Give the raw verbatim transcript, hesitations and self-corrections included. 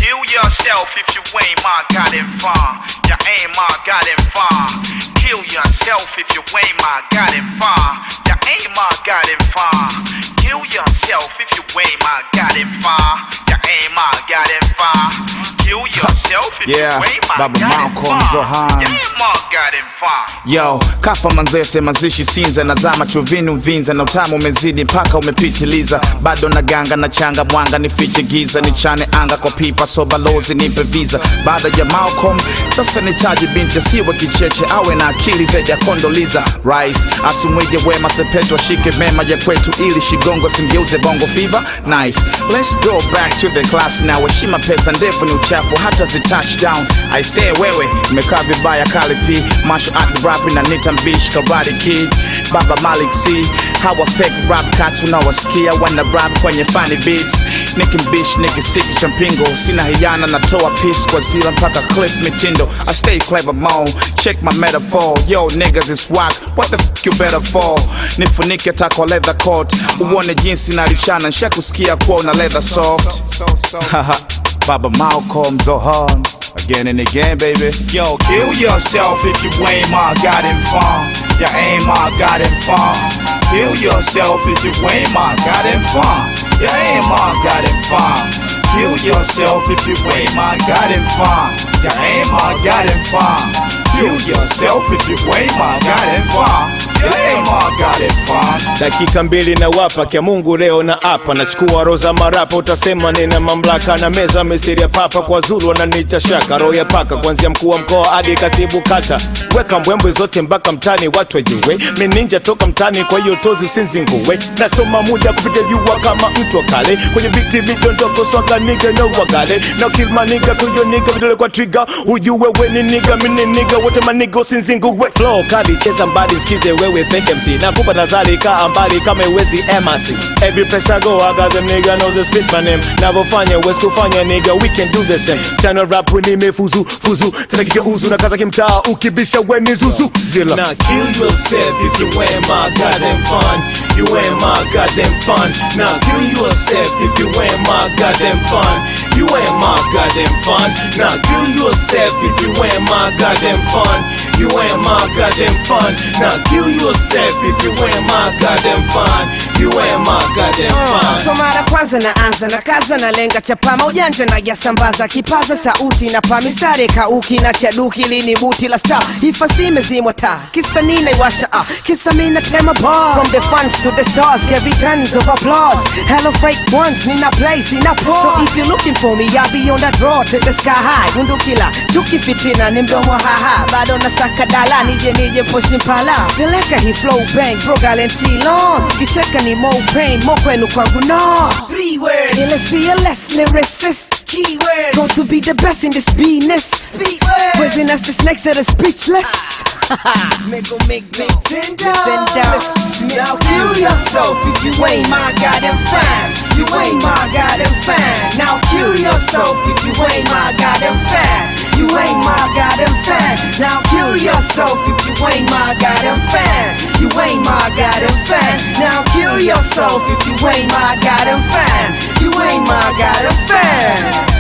kill yourself if you ain't my goddamn far. You ain't my goddamn far. Kill yourself if you ain't my goddamn far. You ain't my goddamn far. Kill yourself if you ain't my goddamn far. You ain't my goddamn far. Kill yourself if yeah, you ain't my Baba goddamn Malcolm far. Zohan. You ain't my goddamn far. Yo, kafa manzese mazishi sinza nazama chuvini uvinza na utamu umezidi mpaka umepitiliza. Bado na ganga na changa mwanga nifiche giza nichane anga kwa pipa so balozi nipe visa. Baada ya Malcolm sasa nitaji binti siwa kicheche awe na akili zaidi ya Kondoliza Rice. Asumwige wema sepetu shike mema ya kwetu ili shigongo simgeuze bongo fever. Nice, let's go back to the class now. Heshima pesa ndefu ni uchafu hata zi touchdown. I say wewe mekaa vibaya kalipi martial art rap na nita mbish karate kid. Baba Malik C hawa fake rap cats unawasikia wana rap kwenye funny beats. Niki mbish niki siki champingo sina hiyana natoa peace kwa zila mpaka clip mitindo. I stay clever mo check my metaphor. Yo niggas is whack what the f you better fall. Nifunike tako leather coat uone jinsi na lishana nsha kusikia kwa una leather soft. Haha Baba Malcolm Zohan again and again baby. Yo kill yourself if you ain't my goddamn far. You ain't my goddamn far. Kill yourself if you ain't my goddamn far. You ain't my goddamn far. Kill yourself if you ain't my goddamn far. You ain't my goddamn far. Kill yourself if you ain't my goddamn far. You ain't my goddamn far. Dakika mbili na wapa kia Mungu leo na hapa nachukua roza marapa utasema nina mamlaka na meza misiri ya papa kwa Zulu wananiita shaka roho ya paka kuanzia mkuu wa mkoa hadi katibu kata weka mbwembwe zote mpaka mtani watu wajue mimi ninja toka mtani kwa hiyo tozi usinzingue nasoma muda kupita jua kama mtu wa kale kwenye big T V ndoko swaga nigga no wagale na kill my nigga kuyo nigga vidole kwa trigger ujue we ni nigga mimi nigga wote my nigga usinzingue flow kadi cheza mbali sikize wewe fake M C na kupa nazali ka mbali kama uwezi M C every place I go I got them nigga knows they spit my name navofanya west kufanya nigga we can do the same channel rap when nimefuzu fuzu tena kike uzu na kaza kimtaa ukibisha we ni zuzu zila now kill yourself if you ain't my goddamn fun you ain't my goddamn fun now kill yourself if you ain't my goddamn fun you ain't my goddamn fun now kill yourself if you ain't my goddamn fun you ain't my goddamn fun now kill yourself if you ain't my goddamn fun you ain't my goddamn fun. So mara kwanza na anza na kaza na lenga chapama ujanja na yasambaza kipaza sauti na pamistare kauki na chaduki lini buti la star ifasi mezimwa taa kisa nina iwasha ah kisa mina tema bar from the fans to the stars carry tons of applause hello fake ones nina place ina pause so if you're looking for me I'll be on that road to the sky high undukila chuki fitina ni mdomo haha bado nasaka dala nije nije pushing pala peleka hi flow bang bro galanti long kicheka ni mo pain mo kwenu kwangu no three words yeah, let's be a less lyricist keywords go to be the best in this business speed words praising us the snakes that are speechless make em make me tender tender now kill yourself if you ain't my goddamn fan you ain't my goddamn fan now kill yourself if you ain't my goddamn fan you ain't my goddamn fan now kill yourself if you ain't my goddamn fan you ain't my goddamn fan now kill yourself if you ain't my goddamn fan you ain't my goddamn fan